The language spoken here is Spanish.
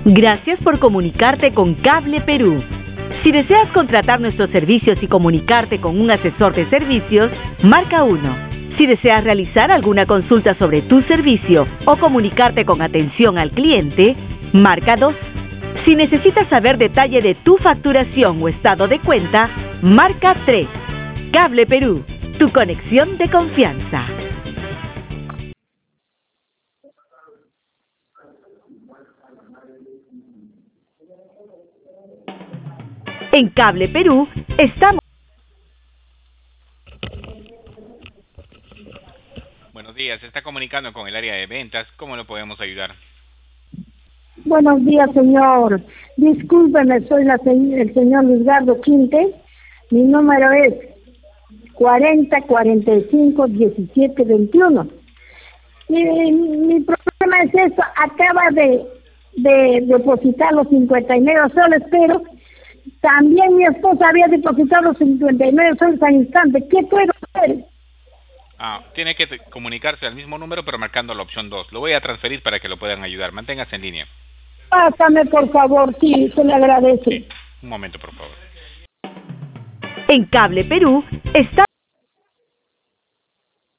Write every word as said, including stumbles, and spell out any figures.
Gracias por comunicarte con Cable Perú. Si deseas contratar nuestros servicios y comunicarte con un asesor de servicios, marca uno. Si deseas realizar alguna consulta sobre tu servicio o comunicarte con atención al cliente, marca dos. Si necesitas saber detalle de tu facturación o estado de cuenta, marca tres. Cable Perú, tu conexión de confianza. En Cable Perú estamos... Buenos días, se está comunicando con el área de ventas. ¿Cómo lo podemos ayudar? Buenos días, señor. Discúlpeme, soy la se el señor Luisgardo Quinte. Mi número es cuarenta cuarenta y cinco diecisiete veintiuno. Mi, mi problema es esto. Acaba de, de depositar los cincuenta y nueve soles, pero también mi esposa había depositado los cincuenta y nueve soles al instante. ¿Qué puedo hacer? Ah, tiene que comunicarse al mismo número, pero marcando la opción dos. Lo voy a transferir para que lo puedan ayudar. Manténgase en línea. Pásame, por favor, sí, se le agradece. Sí, un momento, por favor. En Cable Perú está...